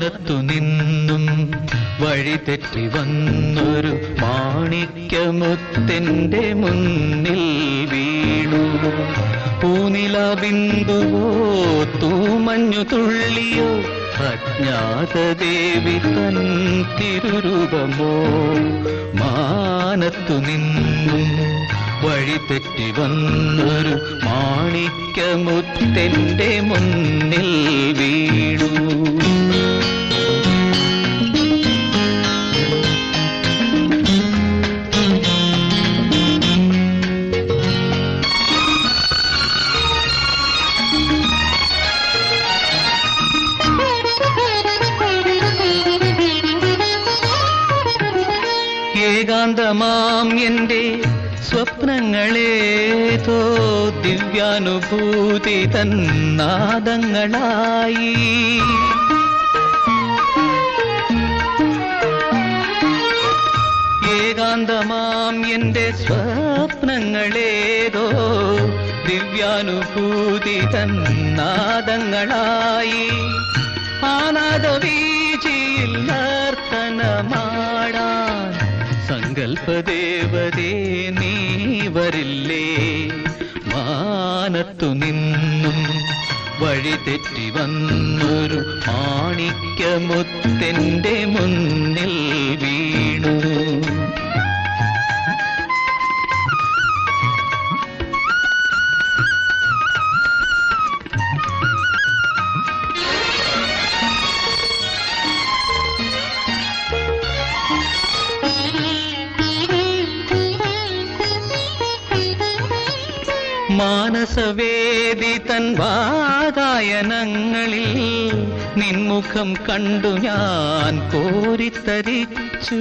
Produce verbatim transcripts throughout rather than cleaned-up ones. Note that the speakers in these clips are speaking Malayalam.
മാനത്തു നിന്നും വഴിതെറ്റി വന്നൊരു മാണിക്യമുത്തിന്റെ മുന്നിൽ വീണു. പൂനില ബിന്ദുവോ തൂമഞ്ഞു തുള്ളിയോ അജ്ഞാതദേവി തൻ തിരുരൂപമോ. മാനത്തു നിന്നും വഴിതെറ്റി വന്നൊരു മാണിക്യമുത്തിന്റെ മുന്നിൽ വീണു. ഏകാന്തമാം എന്റെ സ്വപ്നങ്ങളേതോ ദിവ്യാനുഭൂതി തന്നാദങ്ങളായി. ഏകാന്തമാം എന്റെ സ്വപ്നങ്ങളേതോ ദിവ്യാനുഭൂതി തന്നാദങ്ങളായി. ആനാദവീചിയിൽ നർത്തനമാടാൻ സങ്കൽപ്പദേവതേ നീ വരില്ലേ. മാനത്തു നിന്നും വഴിതെറ്റി വന്നൊരു മാണിക്യമുത്തിന്റെ മുന്നിൽ വീണു. മാനസവേദി തൻ വാതായനങ്ങളിൽ നിൻമുഖം കണ്ടു ഞാൻ കോരിത്തരിച്ചു.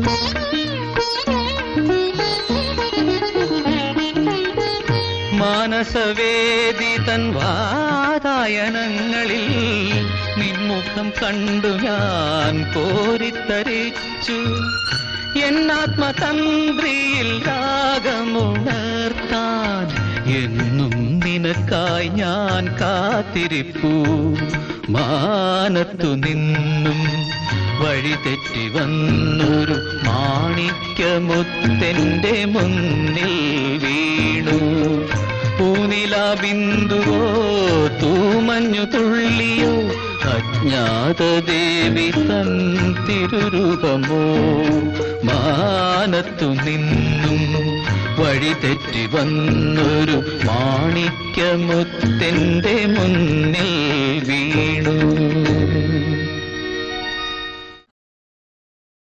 മാനസവേദി തൻ വാതായനങ്ങളിൽ നിൻമുഖം കണ്ടു ഞാൻ കോരിത്തരിച്ചു. എന്നാത്മതന്ത്രിയിൽ രാഗമുണർത്താൻ എന്നും നിനക്കായി ഞാൻ കാത്തിരിപ്പൂ. മാനത്തു നിന്നും വഴിതെറ്റി വന്നൊരു മാണിക്യമുത്തിന്റെ മുന്നിൽ വീണു. പൂനില ബിന്ദുവോ തൂമഞ്ഞു തുള്ളിയോ അജ്ഞാതദേവി തൻ തിരുരൂപമോ. മാനത്തു നിന്നും വഴിതെറ്റി വന്നൊരു മാണിക്യമുത്തിന്റെ മുന്നിൽ വീണു.